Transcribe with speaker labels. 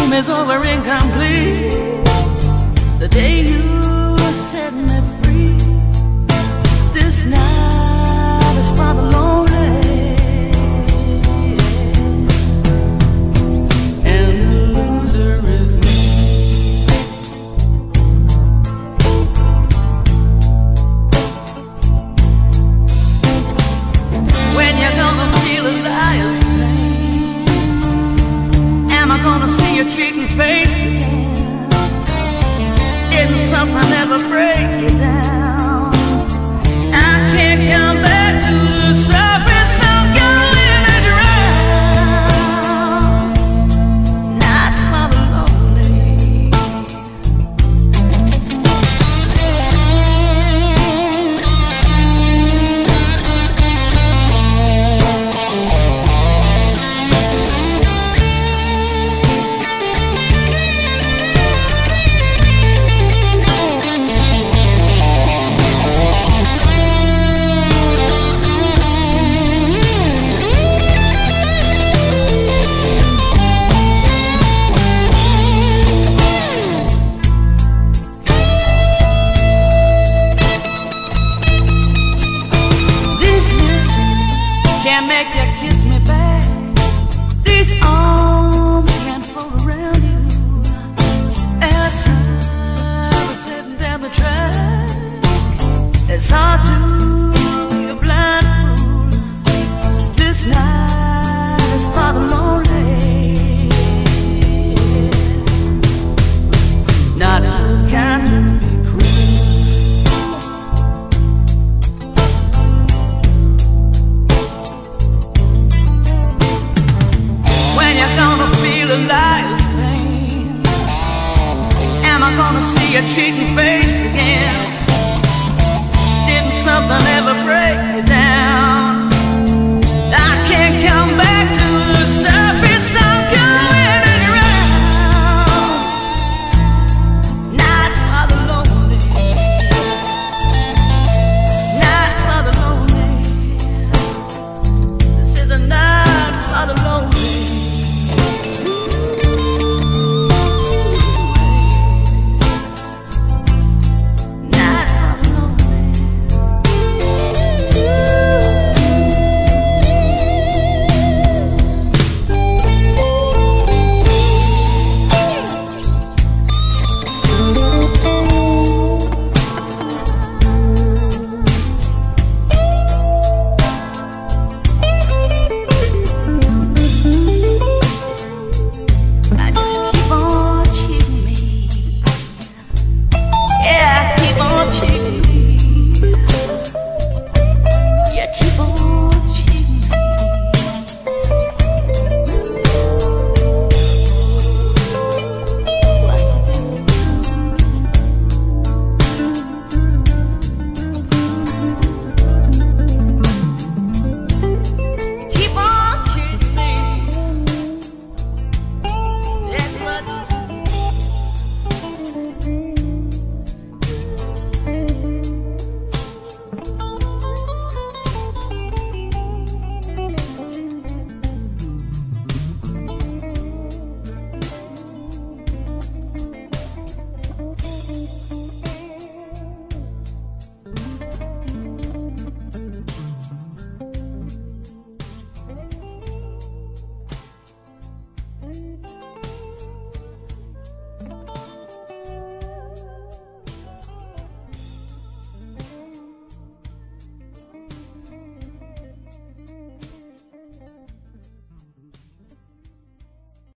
Speaker 1: is over incomplete. The day you set me free, this night is rather lonely, and the loser is me. When you're gonna feel a liar's pain, am I gonna see your cheating face again? Didn't something ever break you down? I can't come back to the surface. I'm going to drown, not for the lonely. Can't make you kiss me back. These arms can't fold around you. As I was heading down the track, it's hard to